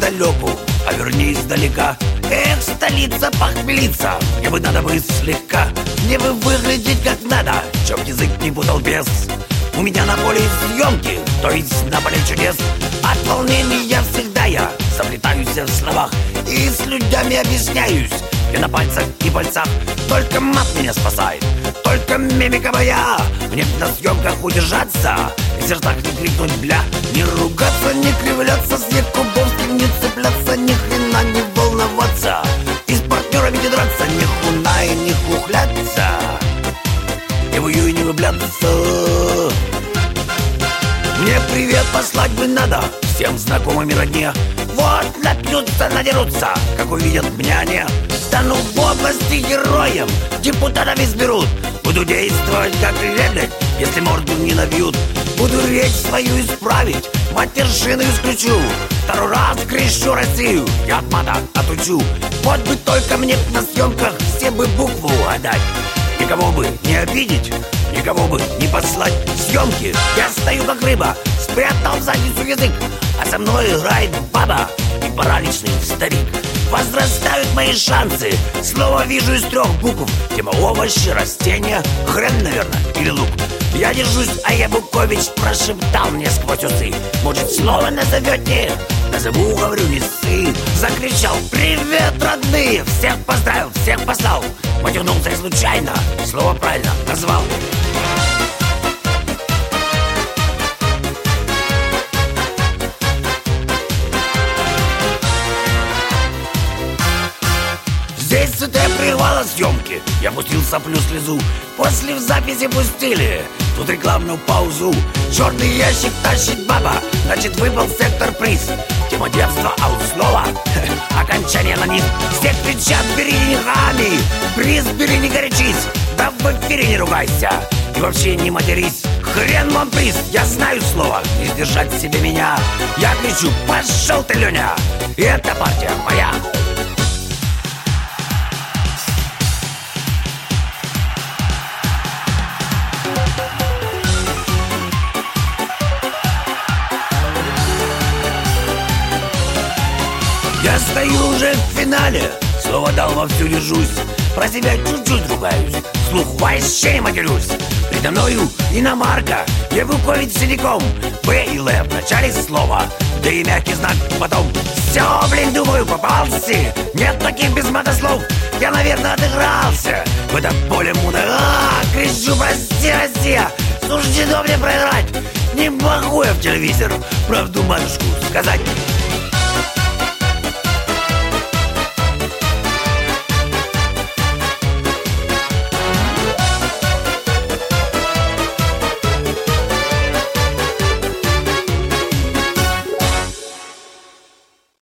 неподалеку, а вернее издалека. Эх, столица похмелиться, мне бы надо бы слегка. Мне бы выглядеть как надо, чтоб язык не путал без. У меня на поле съемки, то есть на поле чудес. От волнения всегда я заплетаюсь в словах и с людьми объясняюсь. И на пальцах и пальцах только мат меня спасает, только мимика моя. Мне на съемках удержаться, и в сердцах не крикнуть бля. Не ругаться, не кривляться, с Якубовским не цепляться, ни хрена не волноваться, и с партнерами не драться, ни хуна и не хухляться, не вою и не влюбляться. Мне привет послать бы надо всем знакомым и родне. Вот напьются, надерутся, как увидят меня они. Стану в области героем, депутатов изберут. Буду действовать как лебедь, если морду не набьют. Буду речь свою исправить, матершину исключу. Второй раз крещу Россию, я от мата отучу. Вот бы только мне на съемках все бы букву отдать. Никого бы не обидеть, никого бы не послать. Съемки, я стою как рыба, спрятал в задницу язык, а со мной играет баба и параличный старик. Возрастают мои шансы, слово вижу из 3 букв. Тема овощи, растения, хрен, наверное, или лук. Я держусь, а Ябукович прошептал мне сквозь усы: может, слово назовете? Назову, говорю, не ссы. Закричал: привет, родные! Всех поздравил, всех послал. Матюнулся и случайно слово правильно назвал. Здесь ЦТ прервало съемки, я пустил соплю слезу. После в записи пустили тут рекламную паузу. Черный ящик тащит баба, значит выпал сектор приз. Тема девства, а у слова окончание на низ. Все кричат: бери деньгами, приз бери, не горячись. Да в эфире не ругайся и вообще не матерись. Хрен вам приз, я знаю слово, не сдержать себе меня. Я кричу: пошел ты, Леня, и эта партия моя. Я стою уже в финале, слово дал, вовсю держусь. Про себя чуть-чуть ругаюсь, вслух вообще не матерюсь. Передо мною иномарка, Ябукович целиком. Б и Л в начале слова, да и мягкий знак потом. Все, блин, думаю, попался. Нет таких без матослов. Я, наверное, отыгрался в этом поле муда. Кричу: прости, Россия, суждено мне проиграть. Не могу я в телевизор правду матушку сказать.